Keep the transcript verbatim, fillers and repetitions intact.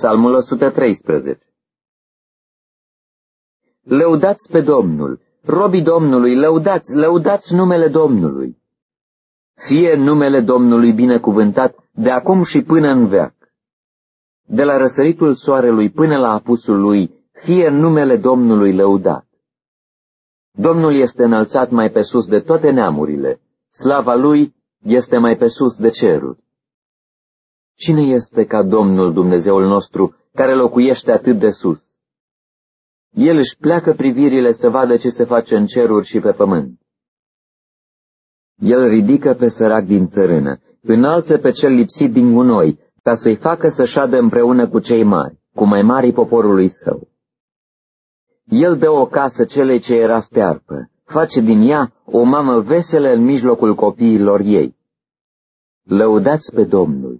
Psalmul o sută treisprezece. Lăudați pe Domnul, robii Domnului, lăudați, lăudați numele Domnului. Fie numele Domnului binecuvântat de acum și până în veac. De la răsăritul soarelui până la apusul lui, fie numele Domnului lăudat. Domnul este înălțat mai pe sus de toate neamurile, slava lui este mai pe sus de ceruri. Cine este ca Domnul Dumnezeul nostru, care locuiește atât de sus? El își pleacă privirile să vadă ce se face în ceruri și pe pământ. El ridică pe sărac din țărână, înalță pe cel lipsit din gunoi, ca să-i facă să șadă împreună cu cei mari, cu mai marii poporului său. El dă o casă celei ce era stearpă, face din ea o mamă veselă în mijlocul copiilor ei. Lăudați pe Domnul!